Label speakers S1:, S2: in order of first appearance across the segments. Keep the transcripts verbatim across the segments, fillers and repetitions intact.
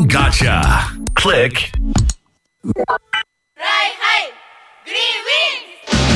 S1: Gotcha. Click.
S2: Fly high, green wings.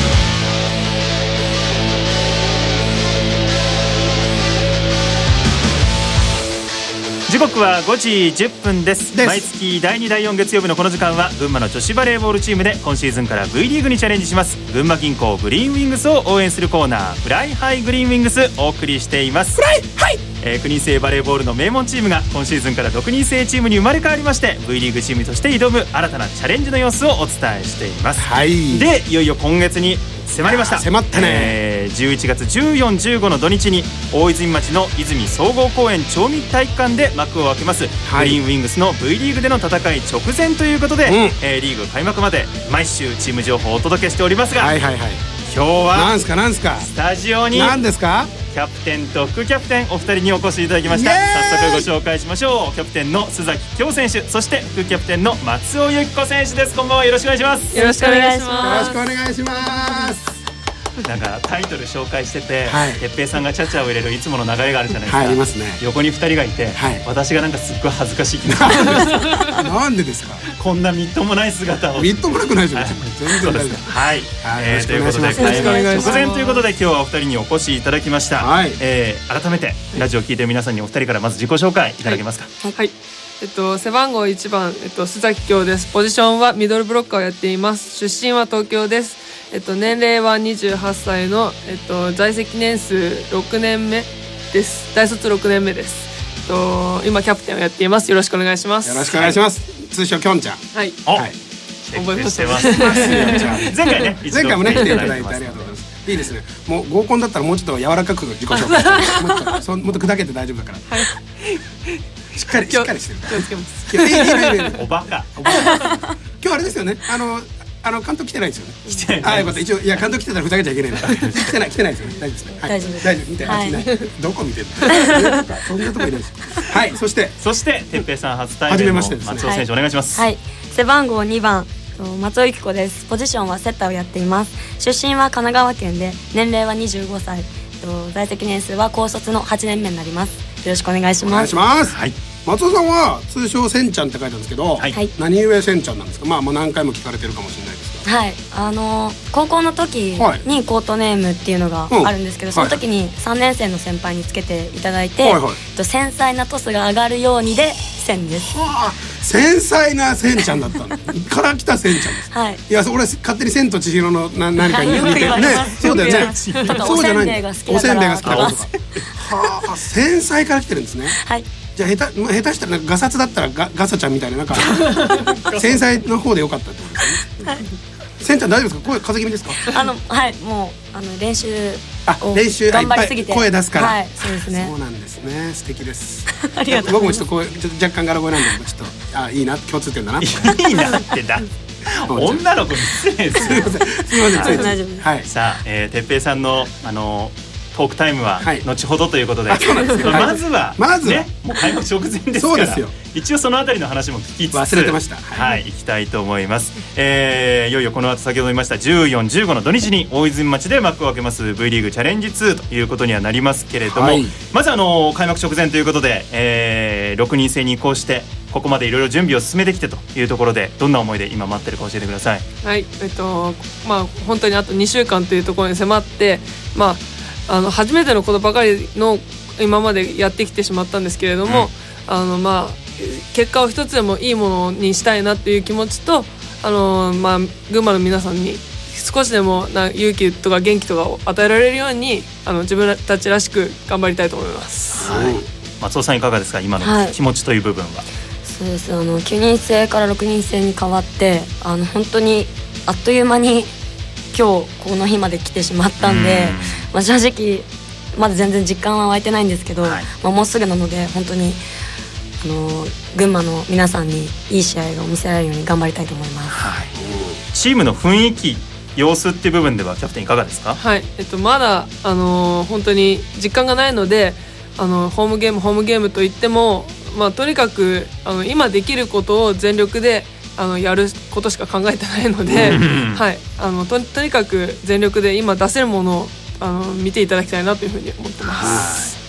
S3: 時刻はごじじゅっぷんです。
S4: です
S3: 毎月だいにだいよん月曜日のこの時間は群馬の女子バレーボールチームで今シーズンから V リーグにチャレンジします群馬銀行グリーンウィングスを応援するコーナーフライハイグリーンウィングスお送りしています。フライハイ、えー、くにん制バレーボールの名門チームが今シーズンからろくにん制チームに生まれ変わりまして V リーグチームとして挑む新たなチャレンジの様子をお伝えしています。
S4: はい。
S3: でいよいよ今月に迫りました。
S4: 迫ったね、
S3: えー、じゅういちがつじゅうよっか、じゅうごの土日に大泉町の泉総合公園町民体育館で幕を開けます、はい、グリーンウィングスの V リーグでの戦い直前ということで、うん、えー、リーグ開幕まで毎週チーム情報をお届けしておりますが、はいはいはい、今日は
S4: なんすかなんすか
S3: スタジオに
S4: なんですか
S3: キャプテンと副キャプテンお二人にお越しいただきました。早速ご紹介しましょう。キャプテンの須崎恭選手、そして副キャプテンの松尾由紀子選手です。こんばんは、よろしくお願いします。
S5: よろしくお願いします。
S4: よろしくお願いします。
S3: なんかタイトル紹介してて、
S4: はい、
S3: てっぺいさんがチャチャを入れるいつもの流れがあるじゃないですか。
S4: はい、ありますね。
S3: 横にふたりがいて、はい、私がなんかすっごい恥ずかしい気がする
S4: なんでですか。
S3: こんなみっともない姿を。
S4: みっともなくないでしょ。全然大丈夫。
S3: はい、えー、ということで開幕直前ということで今日はお二人にお越しいただきました、はい、えー、改めてラジオを聞いてる皆さんにお二人からまず自己紹介いただけますか。
S5: はい、はい、えっと、背番号いちばん、えっと、須崎恭です。ポジションはミドルブロッカーをやっています。出身は東京です。えっと、年齢はにじゅうはっさいの、えっと、在籍年数ろくねんめです。大卒ろくねんめです。えっと、今キャプテンをやっています。よろしくお願いします。
S4: よろしくお願いします。はい、通称きょんちゃん。
S5: はい、
S4: はい、
S5: 覚えました。
S3: 前回ね、
S4: 前回もね来ていただいてありがとうございます。いいですね。もう合コンだったらもうちょっと柔らかく自己紹介してもっとそもっと砕けて大丈夫だから。はい、しっかりしっかりしてる。
S5: 気をつけます。
S4: いやいいいいいいいい
S3: おバカ。
S4: 今日あれですよね。あのあの監督来てないですよね。
S3: 来てない。
S4: あ、よかった。一応いや監督来てたらふざけちゃいけないんだ。来てない来てないですよね。大丈夫ですね。
S5: 大丈夫
S4: 大丈夫見てあっちない。どこ見てるの。そんなとこいないです。はい。そして
S3: そしててっぺいさん初対面の松尾選手お願いします。
S6: はい。背番号にばん松尾由紀子です。ポジションはセッターをやっています。出身は神奈川県で年齢はにじゅうごさい、在籍年数は高卒のはちねんめになります。よろしくお願いします。
S4: お願いします。
S3: はい。
S4: 松尾さんは通称せんちゃんって書いてあるんですけど、はい、何故せんちゃんなんですか。まあもう何回も聞かれてるかもしれないですが、
S6: はい、あのー、高校の時にコートネームっていうのがあるんですけど、うん、その時にさんねん生の先輩につけていただいて、はいはい、繊細なトスが上がるようにで線です。
S4: はあ、繊細なせんちゃんだったのから来たせんちゃんです。はい。いや、俺勝手に千と千尋のな何かに似てるね。そうだよね。
S6: そうじゃないんだ。お
S4: せんべいが好きだからとか。はあ、繊細から来てるんですね。はい。じゃあ下手、下手したらガサツだったらガガサちゃんみたいななんか繊細の方でよかったってことですね。はい。せんちゃん大丈夫ですか。声風邪気味ですか。
S6: あのはいもうあの練習
S4: を練習
S6: 頑張りすぎて
S4: 声出すから。
S6: はい、そうですね。
S4: そうなんですね。素敵です。
S6: ありがとう。
S4: 僕もちょっと声ちょっと若干柄声なんでちょっとあいいな共通点だな。い
S3: いなってだ。女の子に失礼です。
S4: すみませんすみません。
S6: 大丈夫です。
S4: はい。
S3: さあ、えー、てっぺいさんのあのトークタイムは後ほどということで、
S4: はい、
S3: まずは
S4: まずは
S3: ね、もう開幕直前ですから
S4: そうですよ。
S3: 一応そのあたりの話も聞きつつ
S4: 忘れてました。
S3: はい、はい、行きたいと思います。えー、いよいよこの後先ほど言いましたじゅうよっか、じゅうごの土日に大泉町で幕を開けます V リーグチャレンジツーということにはなりますけれども、はい、まずあの開幕直前ということで、えー、ろくにん制に移行してここまでいろいろ準備を進めてきてというところでどんな思いで今待ってるか教えてください。
S5: はい、えっとまあ本当にあとにしゅうかんというところに迫って、まああの初めてのことばかりの今までやってきてしまったんですけれども、うん、あのまあ結果を一つでもいいものにしたいなという気持ちと、あのまあ群馬の皆さんに少しでもな勇気とか元気とかを与えられるようにあの自分たちらしく頑張りたいと思います。
S3: はい、松尾さんいかがですか今の気持ちという部分は。はい、
S6: そうです。あのきゅうにん制からろくにん制に変わってあの本当にあっという間に今日この日まで来てしまったんで、まあ、正直まだ全然実感は湧いてないんですけど、はい、まあ、もうすぐなので本当にあの群馬の皆さんにいい試合が見せられるように頑張りたいと思います。はい、
S3: チームの雰囲気様子っていう部分ではキャプテンいかがですか。
S5: はい、えっと、まだ、あのー、本当に実感がないのであのホームゲームホームゲームといっても、まあ、とにかくあの今できることを全力であのやることしか考えてないので、はい、あの と, とにかく全力で今出せるものをあの見ていただきたいなというふうに思ってます。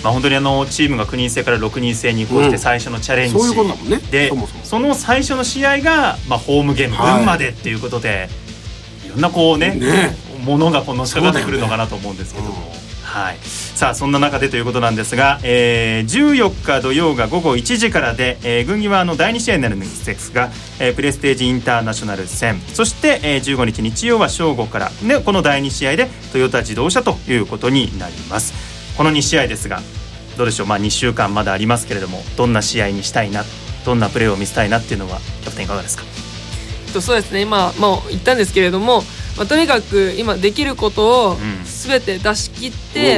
S3: まあ、本当にあのチームがきゅうにん制からろくにん制に移行して最初のチャレンジ、
S4: うん、そういうことだもんね。
S3: で
S4: そもそも
S3: その最初の試合が、まあ、ホームゲーム群馬でっていうことで、い、ろんなこうね、
S4: ね
S3: ものがこうのしかかってくるのかなと思うんですけども、はい、さあそんな中でということなんですが、えー、じゅうよっか土曜がごごいちじからで、えー、群馬はのだいに試合になるんですが、えー、プレステージインターナショナル戦、そして、えー、じゅうごにち日曜は正午から、ね、このだいに試合でトヨタ自動車ということになります。このに試合ですがどうでしょう、まあ、にしゅうかんまだありますけれども、どんな試合にしたいな、どんなプレーを見せたいなっていうのはキャプテンいかがですか？
S5: そうですね、今、まあ、言ったんですけれども、まあ、とにかく今できることを全て出し切って、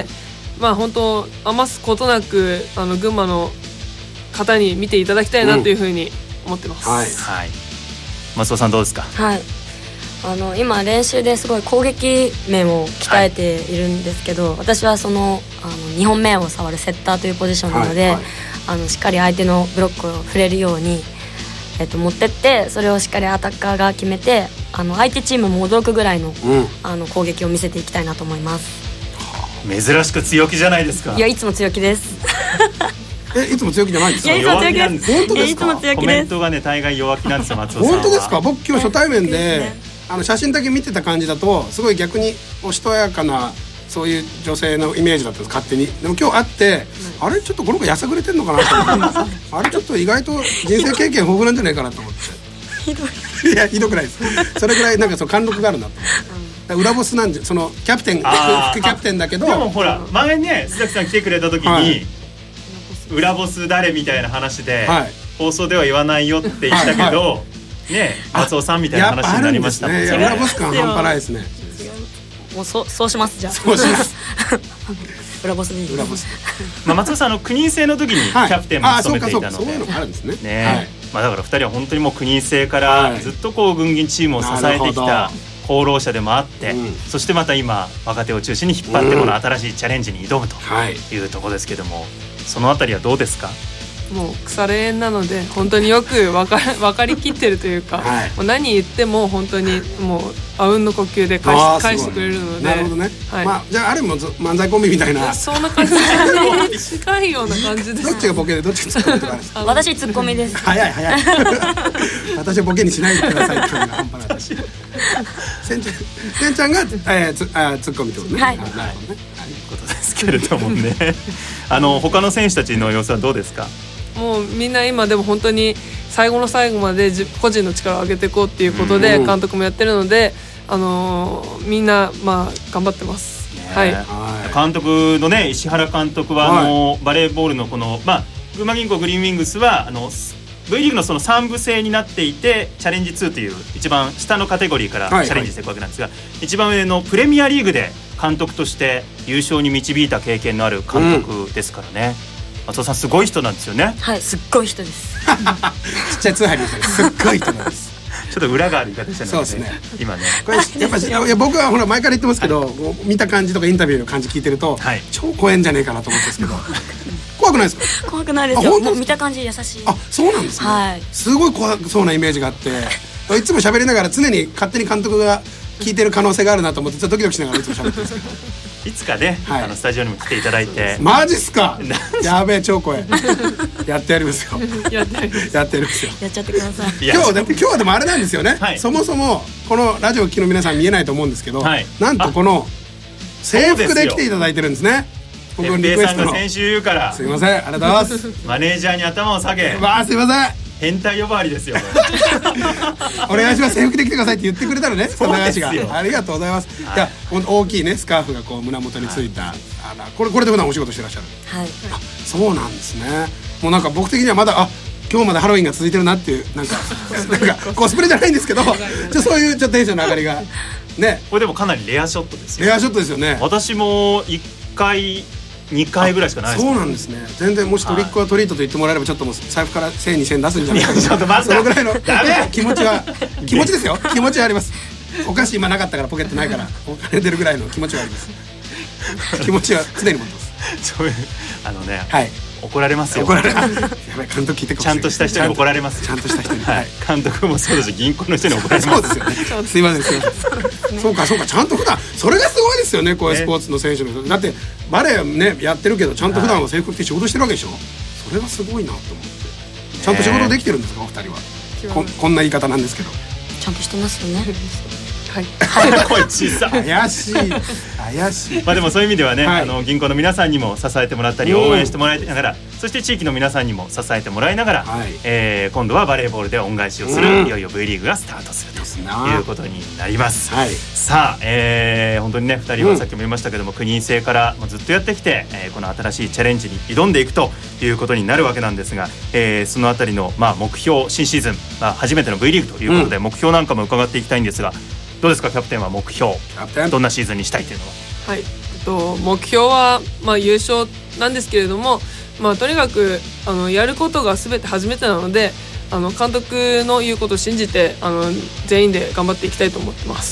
S5: うん、まあ、本当余すことなくあの群馬の方に見ていただきたいなというふうに思ってます、うん、はい、はい、
S3: 松尾さんどうですか？
S6: はい、あの今練習ですごい攻撃面を鍛えているんですけど、はい、私はその、あのにほんめを触るセッターというポジションなので、はいはい、あのしっかり相手のブロックを触れるように、えっと、持ってって、それをしっかりアタッカーが決めて、あの相手チームも驚くぐらいの、うん、あの攻撃を見せていきたいなと思います。
S3: 珍しく強気じゃないですか。
S6: いや、いつも強気です
S4: え、いつも強気じゃないんですか？
S6: いや、いつも強気です。
S4: 本当ですか？
S6: いつも強気です。
S3: コメントがね大概弱気なんですよ、松尾さんは。
S4: 本当ですか？僕今日初対面で、あの写真だけ見てた感じだとすごい逆におしとやかなそういう女性のイメージだったんです、勝手に。でも今日会って、うん、あれちょっとこの子やさぐれてんのかなと思ってあれちょっと意外と人生経験豊富なんじゃないかなと思ってひどいいやひどくないです。それぐらいなんかその貫禄があるなと思って、うん、裏ボスなんで、そのキャプテン、副キャプテンだけど、
S3: でもほら前ね須崎さん来てくれた時に、はい、裏ボス誰みたいな話で、はい、放送では言わないよって言ったけど、はいはい、ね、松尾さんみたいな話になりましたもんね。
S4: 裏ボス感半端ないですね。
S6: もう そ, そうしますじゃあ。
S4: そうします
S6: 裏ボスに
S4: 裏ボス
S3: まあ松尾さんのきゅうにん制の時にキャプテンも務めていたので、
S4: そういうのがあるんですね。
S3: ね、はい、まあ、だからふたりは本当にもうきゅうにん制からずっとこう群銀チームを支えてきた功労者でもあって、うん、そしてまた今若手を中心に引っ張ってこの新しいチャレンジに挑むというところですけども、そのあたりはどうですか？
S5: もう腐れ縁なので本当によく分か, 分かりきってるというか、はい、もう何言っても本当にもうあうんの呼吸で 返, し返してくれるので。
S4: なるほどね、はい、まあ、じゃああれも漫才コンビみたいな
S5: そんな感じで近いような感じです。
S4: どっちがボケでどっちがツッコミとかですか？
S6: 私ツッコミです。
S4: 早い早い私はボケにしないでくださいっていうのが半端ない私せんちゃん、せんちゃんが、えー、つあツッコミってことね。はい、なるほどね、はい、という
S3: ことですけれどもねあの他の選手たちの様子はどうですか？
S5: もうみんな今でも本当に最後の最後まで個人の力を上げていこうっていうことで監督もやってるので、あのー、みんなまあ頑張ってます、ね、はい、
S3: 監督のね石原監督はあの、はい、バレーボールのこの、まあ、群馬銀行グリーンウィングスはあの V リーグのそのさん部制になっていてチャレンジツーという一番下のカテゴリーからチャレンジしていくわけなんですが、はいはい、一番上のプレミアリーグで監督として優勝に導いた経験のある監督ですからね、うん、松尾さんすごい人なんですよね。
S6: はい、すっごい人です
S4: ちっちゃい通販にすっごい人なんです
S3: ちょっと裏がある言い方してるので、ね、そうですね今ね
S4: これやっぱいや僕はほら前から言ってますけど、はい、見た感じとかインタビューの感じ聞いてると、はい、超怖えんじゃねえかなと思ってるんですけど怖くないですか？
S6: 怖くないですよ。もう見た感じ優しい。
S4: あ、そうなんですね、はい、すごい怖そうなイメージがあっていつも喋りながら常に勝手に監督が聞いてる可能性があるなと思ってちょっとドキドキしながらいつも喋ってるんですけど
S3: いつかね、はい、あのスタジオにも来ていただいて
S4: マジっすかやべえ超怖いやってやりますよやってやりますやってやりますよ
S6: やっちゃってください。
S4: 今日で今日はでもあれなんですよね、はい、そもそもこのラジオを聴きの皆さん見えないと思うんですけど、はい、なんとこの制服で来ていただいてるんですね。
S3: 僕のリクエストの先週言うから
S4: すいませんありがとうございます
S3: マネージャーに頭を下げ
S4: わあすいません
S3: 変態呼ばわりですよ
S4: お願いします制服で来てくださいって言ってくれたのねその流しがありがとうございます、はい、いや大きいねスカーフがこう胸元についた、はい、あらこれこれで普段お仕事してらっしゃる。はい、あそうなんですね。もうなんか僕的にはまだあ今日までハロウィンが続いてるなっていうなんかなんかコスプレじゃないんですけどちょそういうちょっとテンションの上がりがね。
S3: これでもかなりレアショットですよ。
S4: レアショットですよね。
S3: 私もいっかいにかいぐらいしかないです。
S4: そうなんですね。全然もしトリックはトリートと言ってもらえればちょっともう財布からせんにせん出すんじゃないか
S3: ちょっと待って
S4: そのぐらいの気持ちは気持ちですよ気持ちはあります。お菓子今なかったからポケットないからお金出るぐらいの気持ちはあります気持ちは常に持ってます
S3: そういうあのね、
S4: はい、
S3: 怒られますよ。
S4: 怒られる。やばい、監督聞いてるかもしれない。
S3: ちゃんとした人に怒られます。
S4: ちゃんとした人に。
S3: はい。監督もそうだし銀行の人に怒られます。
S4: そうですよね。すいませんすいません。そうかそうか、ちゃんと普段それがすごいですよね。こういうスポーツの選手の人だってバレーねやってるけどちゃんと普段は制服着て仕事してるわけでしょ。それがすごいなと思って。ちゃんと仕事できてるんですかお二人は。こ, こんな言い方なんですけど
S6: ちゃんとしてますよね。
S5: はい、
S3: 声小さ
S4: 怪しい怪しい。
S3: まあでもそういう意味ではね、
S4: はい、
S3: あの銀行の皆さんにも支えてもらったり応援してもらいながら、そして地域の皆さんにも支えてもらいながら、はい、えー、今度はバレーボールで恩返しをする、いよいよ V リーグがスタートするということになります、はい、さあ、えー、本当にねふたりはさっきも言いましたけども、うん、国制からずっとやってきて、えー、この新しいチャレンジに挑んでいくということになるわけなんですが、えー、そのあたりの、まあ、目標新シーズン、まあ、初めての V リーグということで、うん、目標なんかも伺っていきたいんですが、どうですかキャプテンは目標、どんなシーズンにしたいというのは。
S5: はい、と目標は、まあ、優勝なんですけれども、まあ、とにかくあのやることが全て初めてなので、あの監督の言うことを信じてあの全員で頑張っていきたいと思ってます、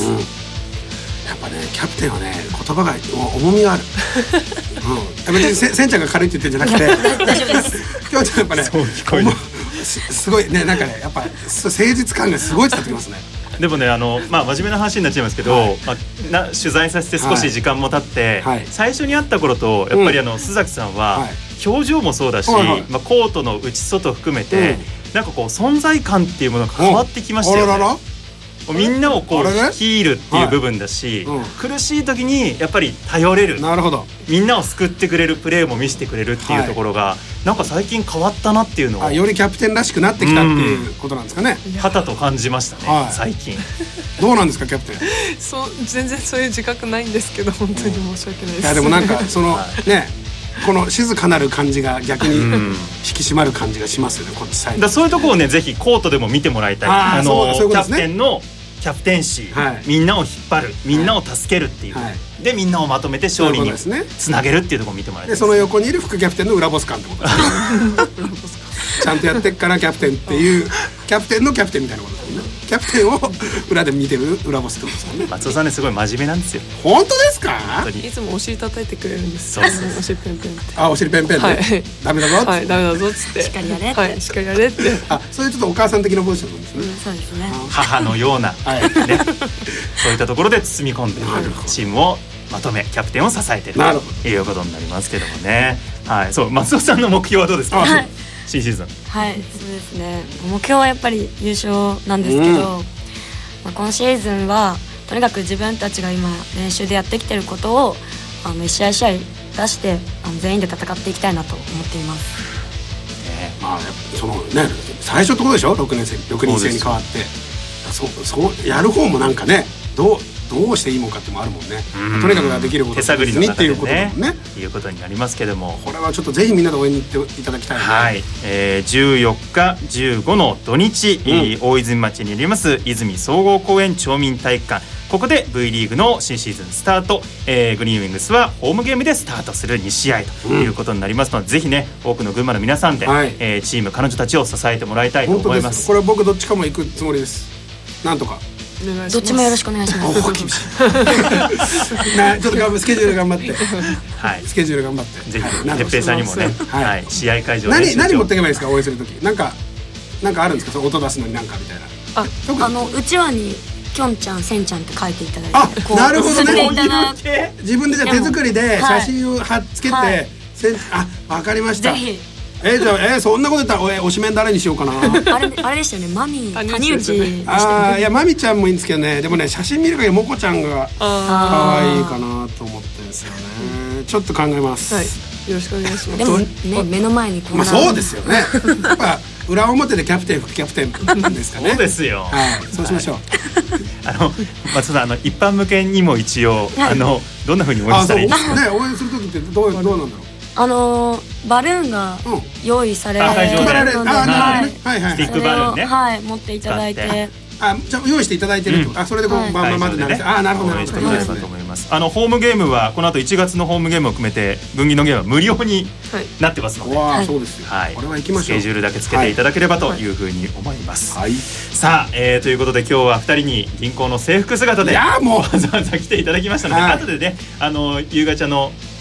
S4: うんうん、やっぱねキャプテンはね言葉が重みがある、うん、別にせせんちゃんが軽いって言ってるんじゃなくて大丈夫ですきょうちゃんやっぱねそう聞こえるす, すごいね、なんかねやっぱ誠実感がすごい伝わってきますね。
S3: でもねあの、まあ、真面目な話になっちゃいますけど、はい、まあ、な取材させて少し時間も経って、はいはい、最初に会った頃とやっぱりあの、うん、須崎さんは、はい、表情もそうだし、はいはい、まあ、コートの内外含めて、うん、なんかこう存在感っていうものが変わってきましたよね。あらららみんなをこう率いるっていう部分だし、はい、うん、苦しい時にやっぱり頼れる、
S4: なるほど、
S3: みんなを救ってくれるプレーも見せてくれるっていうところが、はい、なんか最近変わったなっていうのを、
S4: あ、よりキャプテンらしくなってきたっていうことなんですかね。
S3: 肩と感じましたね、はい、最近
S4: どうなんですかキャプテン。
S5: そう全然そういう自覚ないんですけど本当に申し訳ないです。
S4: いやでもなんかその、はい、ねこの静かなる感じが逆に引き締まる感じがしますよね、こっちサイド。
S3: だそういうところをねぜひコートでも見てもらいたい。ああのキャプテンのキャプテンシー、はい、みんなを引っ張る、みんなを助けるっていう、はい、でみんなをまとめて勝利につなげるっていうところを見てもらいたい。
S4: でその横にいる副キャプテンの裏ボス感ってことですねちゃんとやってっからキャプテンっていうキャプテンのキャプテンみたいなことですよね。キャプテンを裏で見てる裏ボスってことですよね。
S3: 松尾さんねすごい真面目なんですよ。
S4: 本当ですか。
S5: いつもお尻叩いてくれるんです。
S3: そうそう
S5: お尻ペンペンって、
S4: あ、お尻ペンペンで、はい、ダメだぞっつって、
S5: はい、ダメだぞっつって
S6: しっかりやれって、
S5: はい、しっかりやれって、
S4: あ、そういうちょっとお母さん的なポジションなんですね、
S6: うん、そうですね。
S3: 母のような、はい、ね、そういったところで包み込んでチームをまとめキャプテンを支えているということになりますけどもね。はい、そう松尾さんの目標はどうですか。
S6: はい、
S3: 新シーズン。
S6: はい、そうですね。目標はやっぱり優勝なんですけど、うん、まあ、今シーズンはとにかく自分たちが今練習でやってきてることをあの一試合一試合出してあの全員で戦っていきたいなと思っています。
S4: ね、まあそのね最初ってことでしょ。ろくねん生ろくにん制に変わって、そうそうやる方もなんかねどうどうしていいもんかってもあるもんね。とにかくできること
S3: 手探りの中でね
S4: っていうことだもんね。
S3: いうことになりますけども、
S4: これはちょっとぜひみんなで応援に行っていただきたいね。
S3: はい、えー、じゅうよっかじゅうごの土日、うん、大泉町にあります泉総合公園町民体育館、ここで V リーグの新シーズンスタート、えー、グリーンウィングスはホームゲームでスタートするに試合ということになりますので、うん、ぜひね多くの群馬の皆さんで、はい、えー、チーム彼女たちを支えてもらいたいと思います。
S4: これ僕どっちかも行くつもりです。なんとか
S6: どっちもよろしくお願いします。
S4: お厳しいな、ちょっと頑張スケジュール頑張って、はい、スケジュール頑張って
S3: ぜひ哲平さんにもね、はいはい、試合会場
S4: 何何持っていけばいいですか。応援するときなんかなんかあるんですか。その音出すのになんかみたいな。
S6: あ、あのうちわにきょんちゃんせんちゃんって書いていただいて、
S4: あ、なるほどね。自分でじゃ手作りで写真を貼っつけて、はい、せんあ、わかりました。ぜひえー、じゃあ、えー、そんなこと言ったらお推しメン誰にしようかな。
S6: あれあれでしたよね、マミ谷内でした
S4: ね。ああ、いやマミちゃんもいいんですけどね、でもね写真見る限りモコちゃんが可愛いかなと思ってるんですよね。ちょっと考えます。
S5: はい、よろしくお願いします。
S6: でもね目の前にこんな、
S4: まあそうですよね。やっぱ裏表でキャプテン副キャプテンですかね。
S3: そうですよ。
S4: はい、そうしましょう。
S3: あの松尾さん、あの一般向けにも一応、はい、あのどんな風に応援したらいいですか。
S4: ね、応援する時ってどうどうなんだろう。
S6: あのー、バルーンが用意されるので、
S3: スティックバルーンね、
S6: はい、持っていただいて、
S4: あ、じゃ用意していただいてるってこと、うん、あ、それでこう、はい、バンバンバンってなる、ね、あ、なるほど、
S3: 応援してくださいと思います。あのホームゲームはこの後いちがつのホームゲームを含めて分岐のゲームは無料になってますので、
S4: はい、そうですよ、
S3: はい、
S4: これは行きましょう。
S3: スケジュールだけつけていただければというふうに思います。はい、さあ、えー、ということで今日はふたりに銀行の制服姿でわざわざ来ていただきましたので、はい、後でね、あの夕方の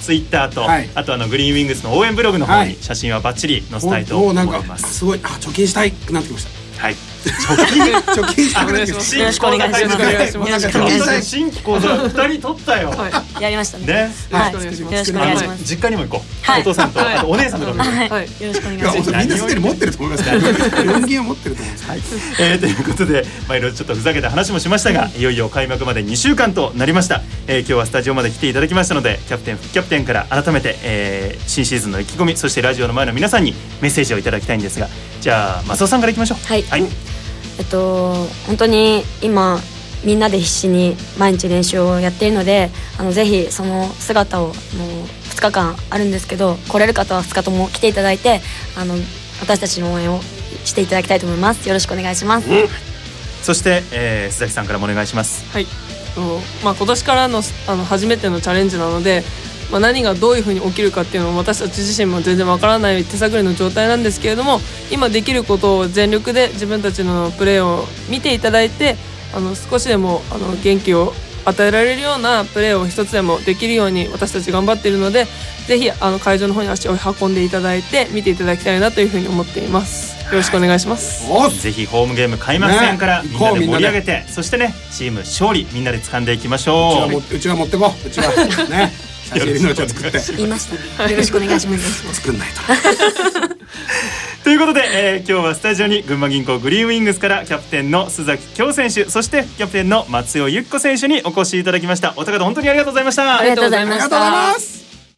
S3: ツイッターと、
S4: はい、
S3: あとあのグリーンウィングスの応援ブログの方に写真はバッチリ載せたいと思います。
S4: もうなんかすごい、あ、貯金したいくなってきました。はい。
S3: 貯金
S4: 貯金したくなってきました。
S6: よろしくお願いします。よろしくお願いします。
S3: 新規講座ふたり取ったよ。
S6: やりましたね。
S3: ね。
S6: はい。よろしくお願いします。
S3: 実家にも行こう。お父さんとあとお姉さんとかも。
S6: はい。よろしくお願いします。
S4: みんなすでに持ってると思いますから。四銀は持ってると思います。はい。
S3: えーということで、まあいろいろちょっとふざけた話もしましたが、いよいよ開幕までにしゅうかんとなりました。えー、今日はスタジオまで来ていただきましたので、キャプテン副キャプテンから改めて、えー、新シーズンの意気込み、そしてラジオの前の皆さんにメッセージをいただきたいんですが、じゃあ松尾さんからいきましょう。
S6: はい。はい、えっと本当に今みんなで必死に毎日練習をやっているので、あのぜひその姿をもうふつかかんあるんですけど、来れる方はふつかとも来ていただいて、あの私たちの応援をしていただきたいと思います。よろしくお願いします。うん、
S3: そして、えー、須崎さんからもお願いします。
S5: はい、まあ、今年からの、あの初めてのチャレンジなので、まあ、何がどういうふうに起きるかっていうのも私たち自身も全然わからない手探りの状態なんですけれども、今できることを全力で自分たちのプレーを見ていただいて、あの少しでもあの元気を与えられるようなプレーを一つでもできるように私たち頑張っているので、ぜひあの会場の方に足を運んでいただいて見ていただきたいなというふうに思っています。よろしくお願いします。
S3: ぜひホームゲーム開幕戦からみんなで盛り上げて、ね、そしてねチーム勝利みんなで掴んでいきましょう。
S4: うちは持ってこう。うちはね写真のちを作って
S6: 言いました。よろしくお願いします。
S4: 作んないと。
S3: ということで、えー、今日はスタジオに群馬銀行グリーンウィングスからキャプテンの須崎恭選手、そしてキャプテンの松尾由紀子選手にお越しいただきました。お二方本当にありがとうございました。
S6: ありがとうございました。